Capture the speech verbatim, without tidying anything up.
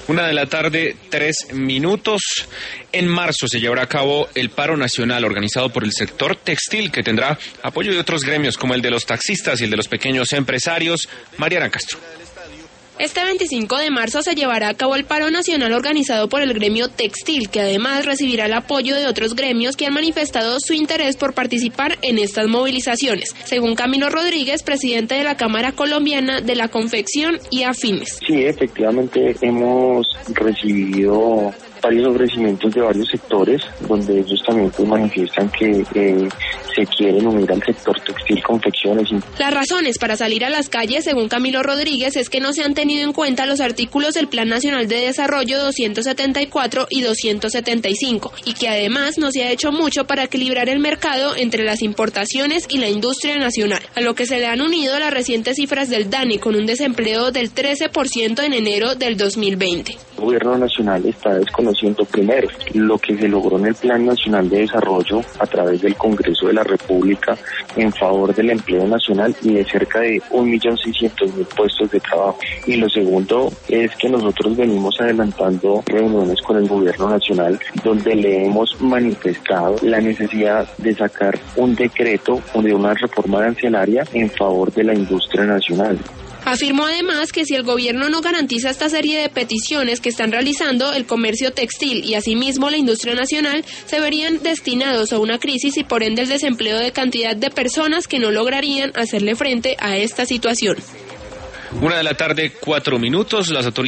Una de la tarde, tres minutos. En marzo se llevará a cabo el paro nacional organizado por el sector textil, que tendrá apoyo de otros gremios como el de los taxistas y el de los pequeños empresarios. Mariana Castro. Este veinticinco de marzo se llevará a cabo el paro nacional organizado por el gremio textil, que además recibirá el apoyo de otros gremios que han manifestado su interés por participar en estas movilizaciones, según Camilo Rodríguez, presidente de la Cámara Colombiana de la Confección y Afines. Sí, efectivamente hemos recibido varios ofrecimientos de varios sectores, donde ellos también pues manifiestan que eh, se quieren unir al sector textil, confecciones. Las razones para salir a las calles, según Camilo Rodríguez, es que no se han tenido en cuenta los artículos del Plan Nacional de Desarrollo doscientos setenta y cuatro y doscientos setenta y cinco, y que además no se ha hecho mucho para equilibrar el mercado entre las importaciones y la industria nacional, a lo que se le han unido las recientes cifras del DANE, con un desempleo del trece por ciento en enero del dos mil veinte. El gobierno nacional está desconociendo primero lo que se logró en el Plan Nacional de Desarrollo a través del Congreso de la República en favor del empleo nacional y de cerca de un millón seiscientos mil puestos de trabajo. Y lo segundo es que nosotros venimos adelantando reuniones con el gobierno nacional donde le hemos manifestado la necesidad de sacar un decreto de una reforma arancelaria en favor de la industria nacional. Afirmó además que si el gobierno no garantiza esta serie de peticiones que están realizando el comercio textil y asimismo la industria nacional, se verían destinados a una crisis y por ende el desempleo de cantidad de personas que no lograrían hacerle frente a esta situación. Una de la tarde, cuatro minutos. Las autoridades